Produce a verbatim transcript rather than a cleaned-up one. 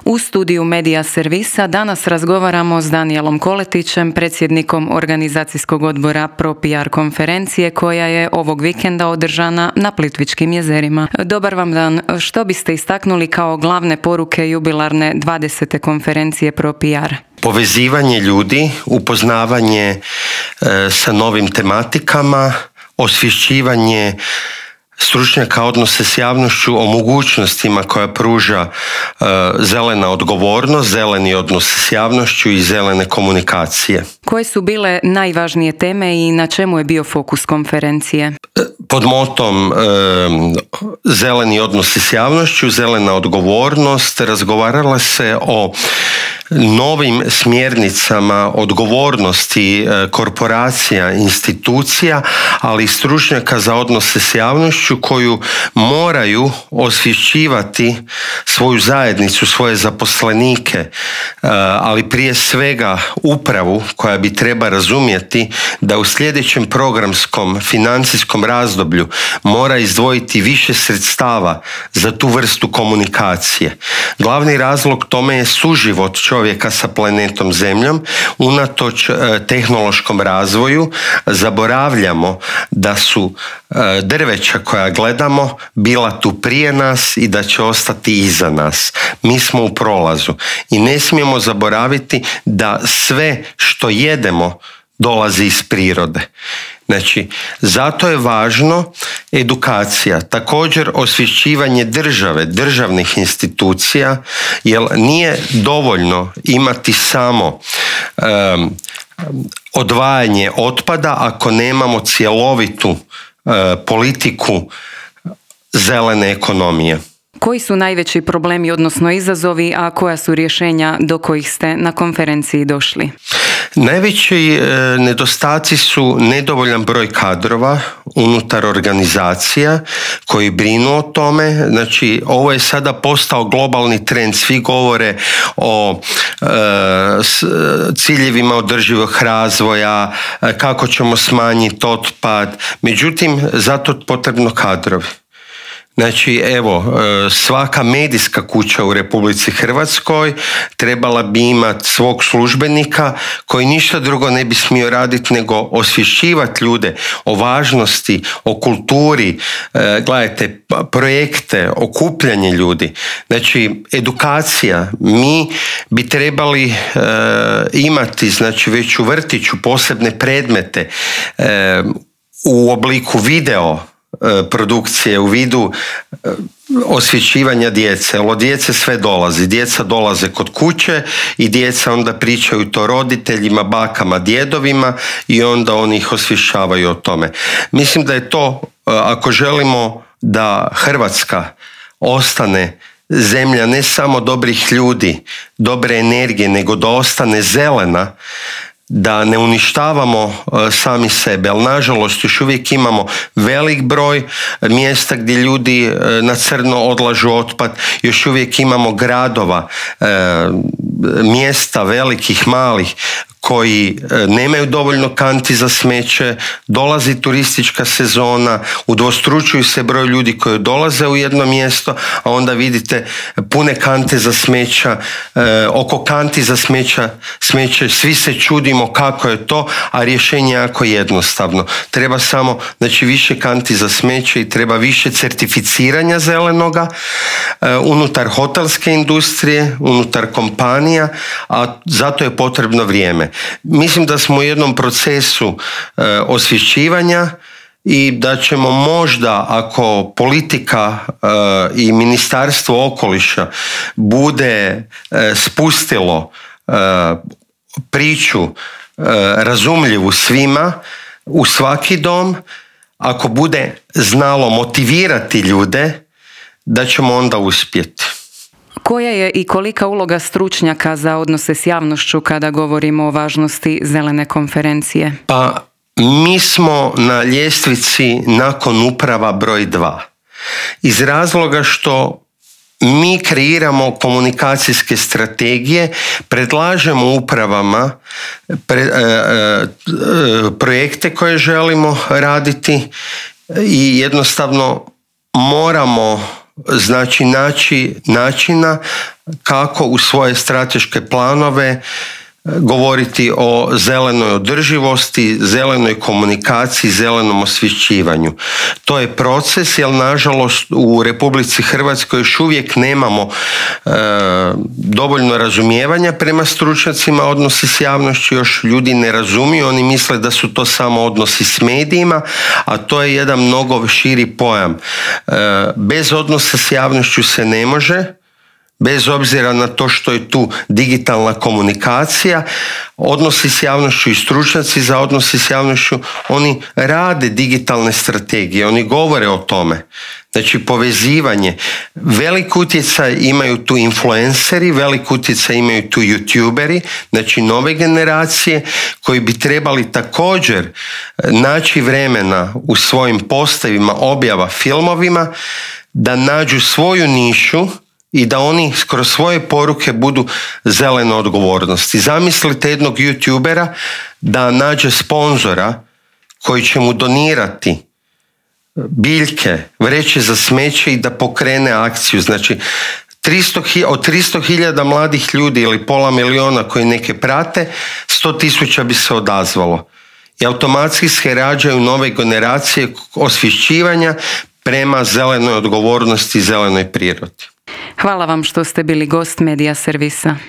U studiju Medija Servisa danas razgovaramo s Danijelom Koletićem, predsjednikom organizacijskog odbora ProPR konferencije koja je ovog vikenda održana na Plitvičkim jezerima. Dobar vam dan. Što biste istaknuli kao glavne poruke jubilarne dvadesete konferencije ProPR? Povezivanje ljudi, upoznavanje e, sa novim tematikama, osvješćivanje stručnjaka odnose s javnošću o mogućnostima koja pruža e, zelena odgovornost, zeleni odnos s javnošću i zelene komunikacije. Koje su bile najvažnije teme i na čemu je bio fokus konferencije? Pod motom e, zeleni odnosi s javnošću, zelena odgovornost, razgovarala se o novim smjernicama odgovornosti korporacija, institucija, ali i stručnjaka za odnose s javnošću koju moraju osvješćivati svoju zajednicu, svoje zaposlenike, ali prije svega upravu koja bi treba razumjeti da u sljedećem programskom financijskom razdoblju mora izdvojiti više sredstava za tu vrstu komunikacije. Glavni razlog tome je suživot čovjeka čovjeka sa planetom Zemljom. Unatoč tehnološkom razvoju zaboravljamo da su drveća koja gledamo bila tu prije nas i da će ostati iza nas. Mi smo u prolazu i ne smijemo zaboraviti da sve što jedemo dolazi iz prirode. Znači, zato je važno edukacija, također osvješćivanje države, državnih institucija, jer nije dovoljno imati samo um, odvajanje otpada ako nemamo cjelovitu uh, politiku zelene ekonomije. Koji su najveći problemi, odnosno izazovi, a koja su rješenja do kojih ste na konferenciji došli? Najveći e, nedostaci su nedovoljan broj kadrova unutar organizacija koji brinu o tome. Znači, ovo je sada postao globalni trend. Svi govore o e, s, ciljevima održivog razvoja, e, kako ćemo smanjiti otpad. Međutim, zato je potrebno kadrovi. Znači, evo, svaka medijska kuća u Republici Hrvatskoj trebala bi imati svog službenika koji ništa drugo ne bi smio raditi nego osvješćivati ljude o važnosti, o kulturi, gledajte, projekte, okupljanje ljudi. Znači, edukacija. Mi bi trebali imati, znači, već u vrtiću posebne predmete u obliku video produkcije, u vidu osvješćivanja djece. Od djece sve dolazi. Djeca dolaze kod kuće i djeca onda pričaju to roditeljima, bakama, djedovima i onda oni ih osvješćavaju o tome. Mislim da je to, ako želimo da Hrvatska ostane zemlja ne samo dobrih ljudi, dobre energije, nego da ostane zelena, da ne uništavamo uh, sami sebe, ali nažalost još uvijek imamo velik broj mjesta gdje ljudi uh, na crno odlažu otpad, još uvijek imamo gradova, uh, mjesta velikih, malih, koji nemaju dovoljno kanti za smeće, dolazi turistička sezona, udvostručuju se broj ljudi koji dolaze u jedno mjesto, a onda vidite pune kante za smeća, e, oko kanti za smeća, smeće, svi se čudimo kako je to, a rješenje je jako jednostavno. Treba samo, znači, više kanti za smeće i treba više certificiranja zelenoga e, unutar hotelske industrije, unutar kompanija, a zato je potrebno vrijeme. Mislim da smo u jednom procesu e, osvješćivanja i da ćemo možda, ako politika e, i Ministarstvo okoliša bude e, spustilo e, priču e, razumljivu svima u svaki dom, ako bude znalo motivirati ljude, da ćemo onda uspjeti. Koja je i kolika uloga stručnjaka za odnose s javnošću kada govorimo o važnosti zelene konferencije? Pa mi smo na ljestvici nakon uprava broj dva. Iz razloga što mi kreiramo komunikacijske strategije, predlažemo upravama pre, e, e, projekte koje želimo raditi i jednostavno moramo znači naći načina kako u svoje strateške planove govoriti o zelenoj održivosti, zelenoj komunikaciji, zelenom osvješćivanju. To je proces, jer nažalost u Republici Hrvatskoj još uvijek nemamo e, dovoljno razumijevanja prema stručnjacima odnosi s javnošću, još ljudi ne razumiju, oni misle da su to samo odnosi s medijima, a to je jedan mnogo širi pojam. E, bez odnosa s javnošću se ne može, bez obzira na to što je tu digitalna komunikacija, odnosi s javnošću i stručnjaci za odnosi s javnošću, oni rade digitalne strategije, oni govore o tome. Znači povezivanje, velik utjecaj imaju tu influenceri, velik utjecaj imaju tu youtuberi, znači nove generacije koji bi trebali također naći vremena u svojim postavima, objava, filmovima, da nađu svoju nišu i da oni kroz svoje poruke budu zelene odgovornosti. Zamislite jednog youtubera da nađe sponzora koji će mu donirati biljke, vreće za smeće i da pokrene akciju. Znači, tristo, od tristo hiljada mladih ljudi ili pola miliona koji neke prate, sto tisuća bi se odazvalo. I automatski se rađaju nove generacije osvješćivanja prema zelenoj odgovornosti i zelenoj prirodi. Hvala vam što ste bili gost Medija servisa.